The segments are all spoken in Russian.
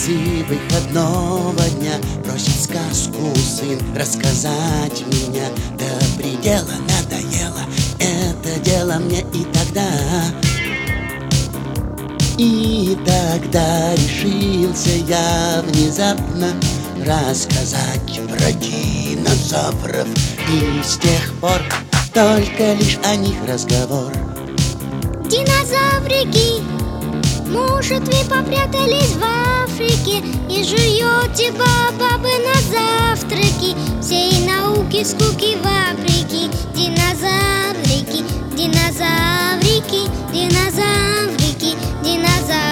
часы выходного дня просит сказку сын рассказать меня. До предела надоело это дело мне и тогда решился я внезапно рассказать про динозавров. И с тех пор только лишь о них разговор. Динозаврики, может, вы попрятались в Африке и жуете бабы на завтраки? Всей науки скуки вопреки. Динозаврики, динозаврики, динозаврики, динозаврики.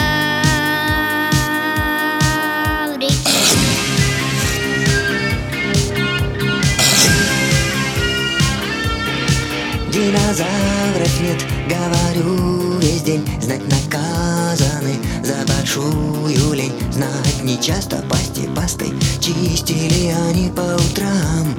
Динозавров нет, говорю весь день. Знать наказаны за большую лень. Знать нечасто пасти пастой чистили они по утрам.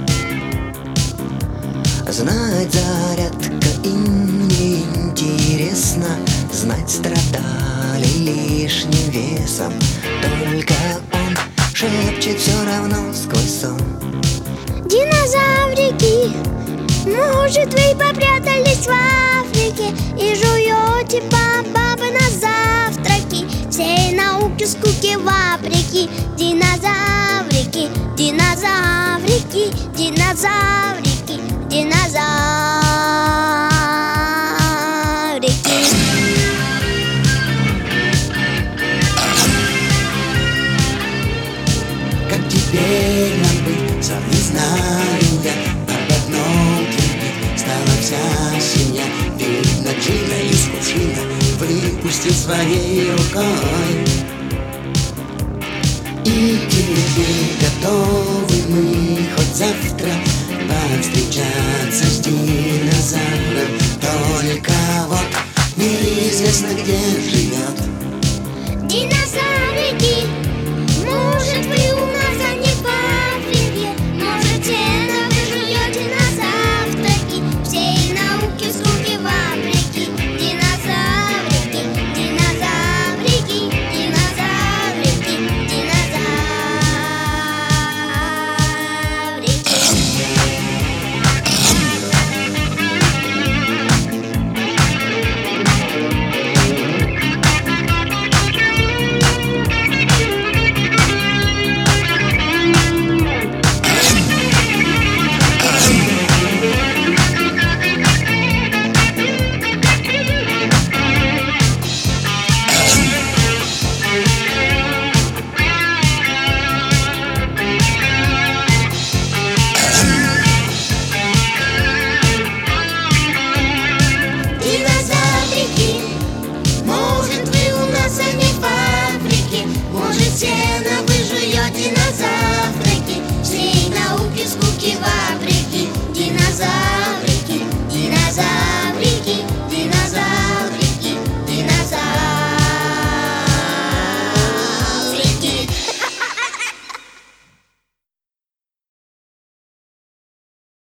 Знать зарядка им не интересно. Знать страдали лишним весом. Только он шепчет все равно сквозь сон. Динозаврики, может, вы попрятались в Африке и жуете бабы на завтраки? Всей науки скуки вопреки. Динозаврики, динозаврики, динозаврики, динозаврики. Как теперь нам быть, сам не знаю я. Об одном теперь стала вся семья. Видно, Джина из кувшина выпустил своей рукой. И теперь готовы мы хоть завтра